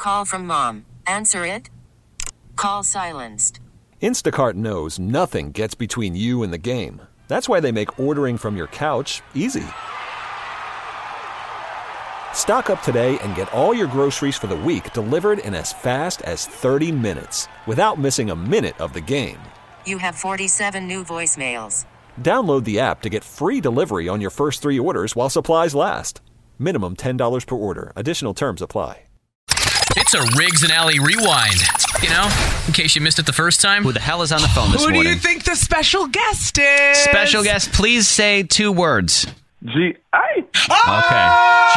call from mom. Answer it. Call silenced. Instacart knows nothing gets between you and the game. That's why they make ordering from your couch easy. Stock up today and get all your groceries for the week delivered in as fast as 30 minutes without missing a minute of the game. You have 47 new voicemails. Download the app to get free delivery on your first 3 orders while supplies last. Minimum $10 per order. Additional terms apply. It's a Riggs and Alley rewind. You know, in case you missed it the first time. Who the hell is on the phone this morning? Who do you think the special guest is? Special guest, please say 2 words. G.A. Okay.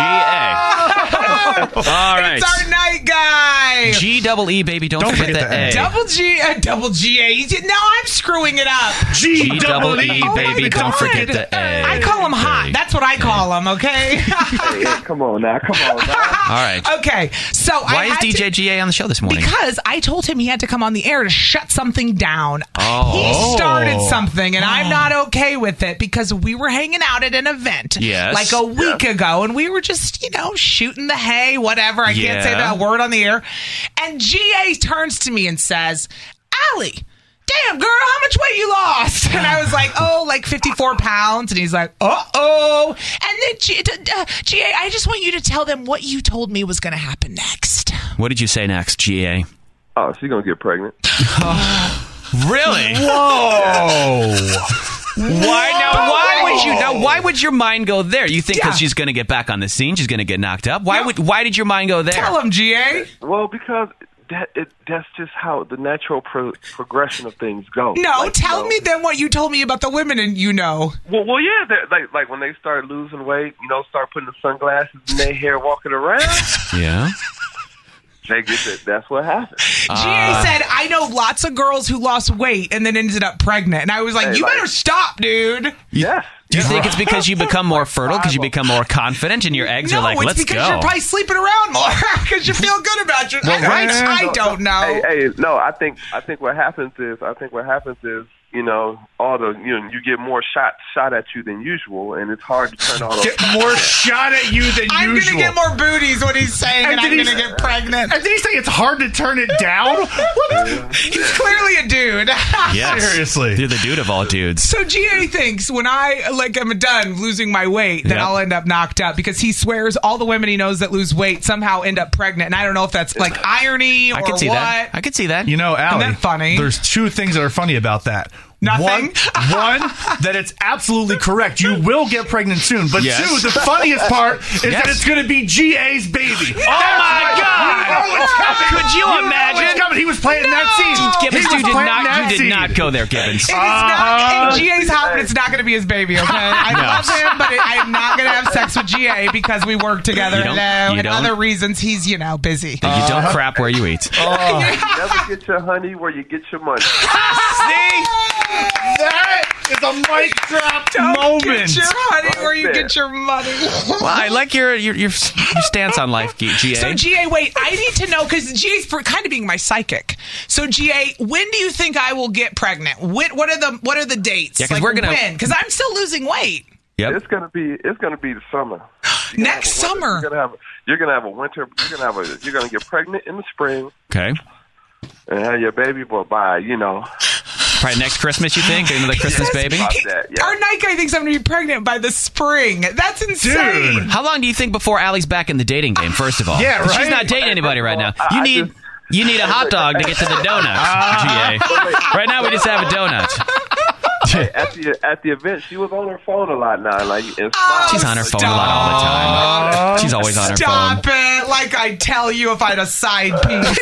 G.A. All right. It's our night guy. G-double-E, baby. Don't forget the A. Double G-A. Now I'm screwing it up. G-double-E, baby. my Don't God. forget the A. I call him hot. That's what I call him, okay? Hey, come on now. All right. Okay. So Why is DJ G.A. on the show this morning? Because I told him he had to come on the air to shut something down. Oh. He started something, and I'm not okay with it because we were hanging out at an event like a week ago, and we were just, shooting the hay, whatever. I can't say that word on the air. And G.A. turns to me and says, Allie, damn, girl, how much weight you lost? And I was like, like 54 pounds. And he's like, uh-oh. And then, G.A., I just want you to tell them what you told me was going to happen next. What did you say next, G.A.? Oh, she's going to get pregnant. Really? Whoa. Why would your mind go there? You think because she's going to get back on the scene, she's going to get knocked up? Why did your mind go there? Tell him, G.A. Well, because that's just how the natural progression of things go. No, tell me then what you told me about the women, and Well, yeah, like when they start losing weight, start putting the sunglasses in their hair, walking around. Yeah. They get it. That's what happened. G.A. said, I know lots of girls who lost weight and then ended up pregnant. And I was like, better stop, dude. Yes. Do you think it's because you become more fertile, because you become more confident, and your eggs are like, let's go? No, it's because you're probably sleeping around more, because you feel good about your... Well, right. I don't know. No, I think what happens is, all the you get more shot at you than usual, and it's hard to turn all those. Get more shot at you than I'm usual. I'm gonna get more booties. What he's saying, and I'm gonna get pregnant. And did he say it's hard to turn it down? He's clearly a dude. Yes. Seriously, you're the dude of all dudes. So G.A. thinks when I'm done losing my weight, then I'll end up knocked up, because he swears all the women he knows that lose weight somehow end up pregnant, and I don't know if that's like irony or I could see what. That. I could see that. Allie, isn't that funny? There's 2 things that are funny about that. Nothing. One, that it's absolutely correct. You will get pregnant soon. But 2, the funniest part is that it's going to be G.A.'s baby. Oh my God! Could you imagine? It's coming. He was playing that scene. Gibbons, you did not go there, Gibbons. It is not in G.A.'s house, but it's not going to be his baby, okay? I love him, but I am not going to have sex with G.A. because we work together. And other reasons, he's, busy. You don't crap where you eat. Never get your honey where you get your money. See? That is a mic drop moment. Get your honey where you get your money. Well, I like your stance on life, G.A. So, G.A., wait, I need to know, because G.A.'s kind of being my psychic. So, G.A., when do you think I will get pregnant? What are the dates? Yeah, because we're gonna. Because I'm still losing weight. Yep. It's gonna be the summer. Next summer. You're gonna have a winter. You're gonna get pregnant in the spring. Okay. And have your baby boy by Probably next Christmas, you think? Another Christmas baby? Our night guy thinks I'm going to be pregnant by the spring. That's insane. Dude. How long do you think before Allie's back in the dating game, first of all? Yeah, right. She's not dating anybody right now. You need a hot dog to get to the donuts, G.A. Right now, we just have a donut. At the event, she was on her phone a lot now. She's on her phone a lot all the time. She's always on her phone. Stop it! Like I tell you, if I had a side piece.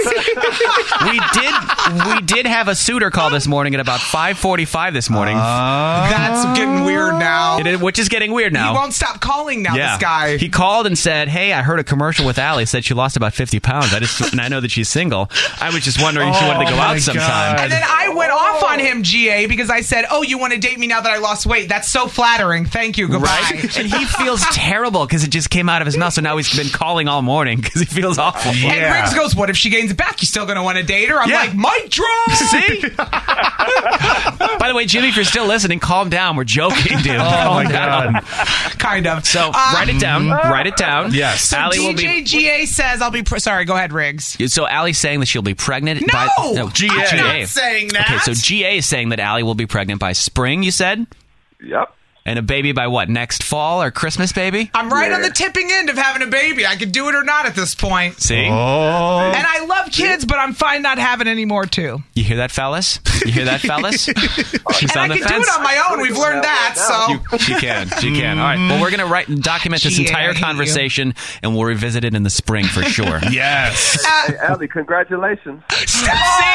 We did have a suitor call this morning at about 5:45 this morning. That's getting weird now. Which is getting weird now. He won't stop calling now. This guy. He called and said, "Hey, I heard a commercial with Allie. Said she lost about 50 pounds. And I know that she's single. I was just wondering if she wanted to go out sometime." And then I went off on him, G.A., because I said, "Oh, you want want to date me now that I lost weight. That's so flattering. Thank you. Goodbye. Right? And he feels terrible because it just came out of his mouth. So now he's been calling all morning because he feels awful. And Riggs goes, what if she gains it back? You still going to want to date her? I'm like, mic drop! See? By the way, Jimmy, if you're still listening, calm down. We're joking, dude. Oh, my God. Kind of. So write it down. Write it down. Yes. So DJ GA says I'll be... Sorry, go ahead, Riggs. So Allie's saying that she'll be pregnant by... No! GA. I'm not saying that. Okay, so GA is saying that Allie will be pregnant by spring, you said? Yep. And a baby by what, next fall or Christmas, baby? I'm right on the tipping end of having a baby. I could do it or not at this point. See? And I love kids, but I'm fine not having any more, too. You hear that, fellas? You hear that, fellas? She's And on I the can do fence. it on my own. We've learned that, so... She can. All right. Well, we're going to document this entire conversation, and we'll revisit it in the spring for sure. Yes. Hey, Allie, congratulations. Yes!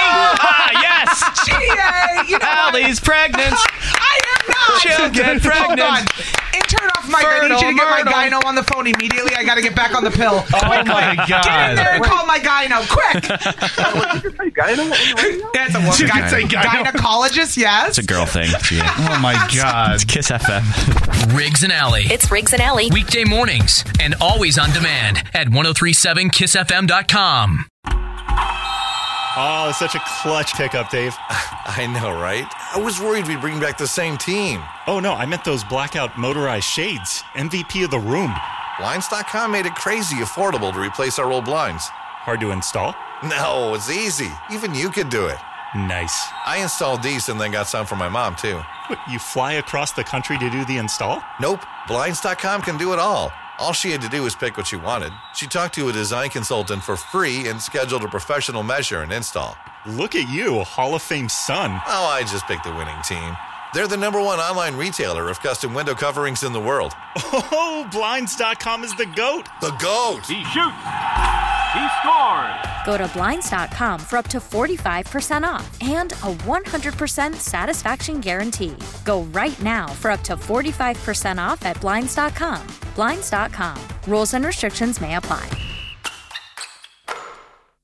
GA! You know Allie's pregnant. I am not! She'll get pregnant. Hold on. And turn off Mike. I need you to get my gyno on the phone immediately. I got to get back on the pill. Oh, my God. Get in there and call my gyno. Quick! What did you say, gyno? That's a woman. Did you say gyno? Gynecologist, yes. It's a girl thing. Yeah. Oh, my God. It's Kiss FM. Riggs and Alley. It's Riggs and Alley. Weekday mornings and always on demand at 1037kissfm.com. Oh, it's such a clutch pickup, Dave. I know, right? I was worried we'd bring back the same team. Oh, no, I meant those blackout motorized shades. MVP of the room. Blinds.com made it crazy affordable to replace our old blinds. Hard to install? No, it's easy. Even you could do it. Nice. I installed these and then got some for my mom, too. What, you fly across the country to do the install? Nope. Blinds.com can do it all. All she had to do was pick what she wanted. She talked to a design consultant for free and scheduled a professional measure and install. Look at you, a Hall of Fame son. Oh, I just picked the winning team. They're the #1 online retailer of custom window coverings in the world. Oh, Blinds.com is the GOAT. The GOAT! He shoots. He scores. Go to Blinds.com for up to 45% off and a 100% satisfaction guarantee. Go right now for up to 45% off at Blinds.com. Blinds.com. Rules and restrictions may apply.